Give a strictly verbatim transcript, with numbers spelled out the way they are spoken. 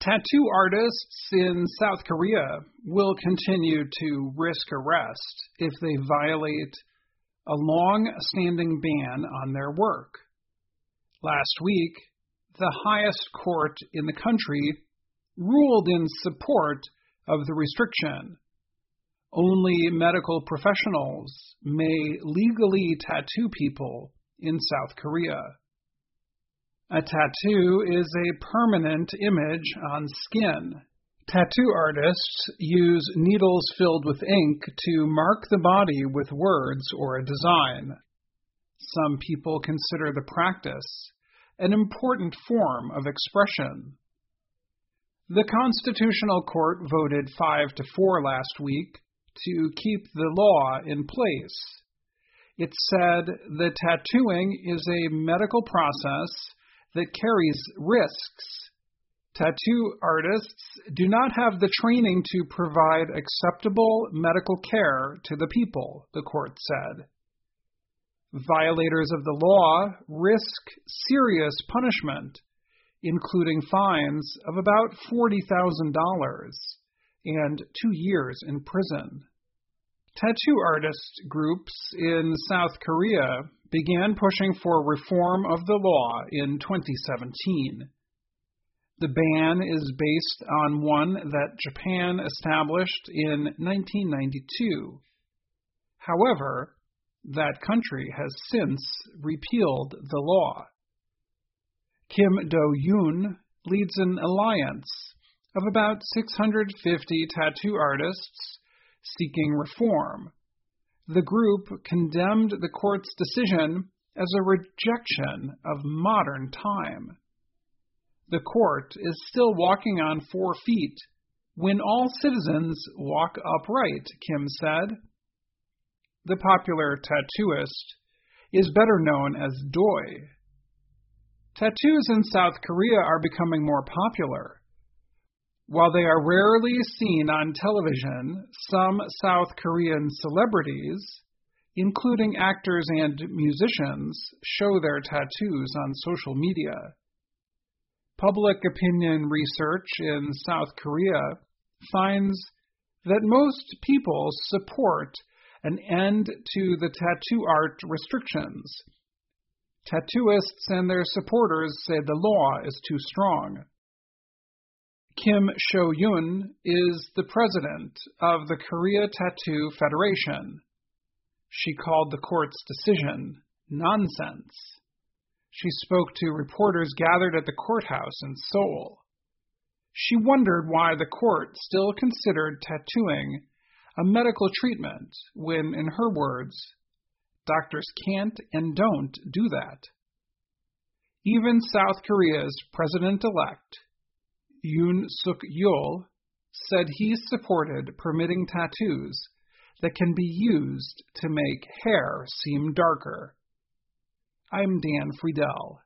Tattoo artists in South Korea will continue to risk arrest if they violate a long-standing ban on their work. Last week, the highest court in the country ruled in support of the restriction. Only medical professionals may legally tattoo people in South Korea. A tattoo is a permanent image on skin. Tattoo artists use needles filled with ink to mark the body with words or a design. Some people consider the practice an important form of expression. The Constitutional Court voted five to four last week to keep the law in place. It said that tattooing is a medical process that carries risks. Tattoo artists do not have the training to provide acceptable medical care to the people, the court said. Violators of the law risk serious punishment, including fines of about forty thousand dollars and two years in prison. Tattoo artist groups in South Korea began pushing for reform of the law in twenty seventeen. The ban is based on one that Japan established in nineteen ninety-two. However, that country has since repealed the law. Kim Do-yoon leads an alliance of about six hundred fifty tattoo artists seeking reform. The group condemned the court's decision as a rejection of modern time. The court is still walking on four feet when all citizens walk upright, Kim said. The popular tattooist is better known as Doi. Tattoos in South Korea are becoming more popular. While they are rarely seen on television, some South Korean celebrities, including actors and musicians, show their tattoos on social media. Public opinion research in South Korea finds that most people support an end to the tattoo art restrictions. Tattooists and their supporters say the law is too strong. Kim Sho-yoon is the president of the Korea Tattoo Federation. She called the court's decision nonsense. She spoke to reporters gathered at the courthouse in Seoul. She wondered why the court still considered tattooing a medical treatment when, in her words, doctors can't and don't do that. Even South Korea's president-elect, Yoon Suk-yeol, said he supported permitting tattoos that can be used to make hair seem darker. I'm Dan Friedel.